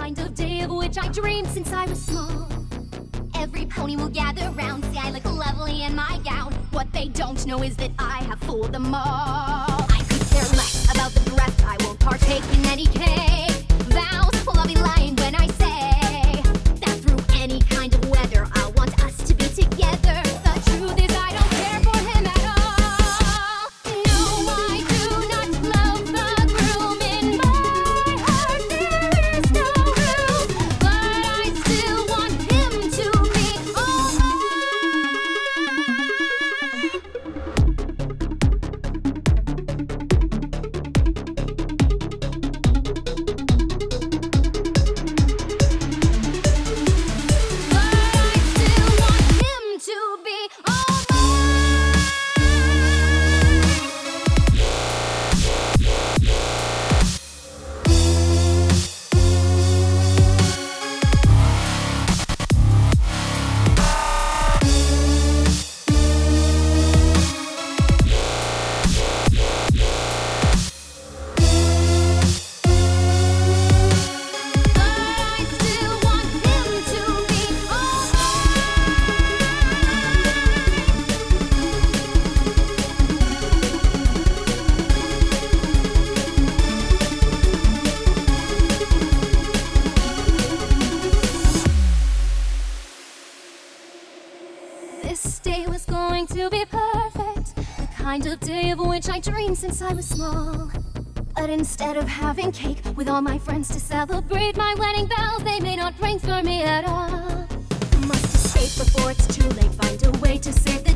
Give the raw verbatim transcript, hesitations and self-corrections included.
kind of day of which I dreamed since I was small. Every pony will gather round, see I look lovely in my gown. What they don't know is that I have fooled them all. I could care less about the dress, I won't partake in any cake. Vows, well I'll be lying when I say that through any kind of weather I want us to be together. The truth is I don't care for him at all. No, I do not love the groom. In my heart there is no room, but I still want him to be all This day was going to be perfect, the kind of day of which I dreamed since I was small. But instead of having cake with all my friends to celebrate my wedding bells, they may not ring for me at all. Must escape before it's too late, find a way to save the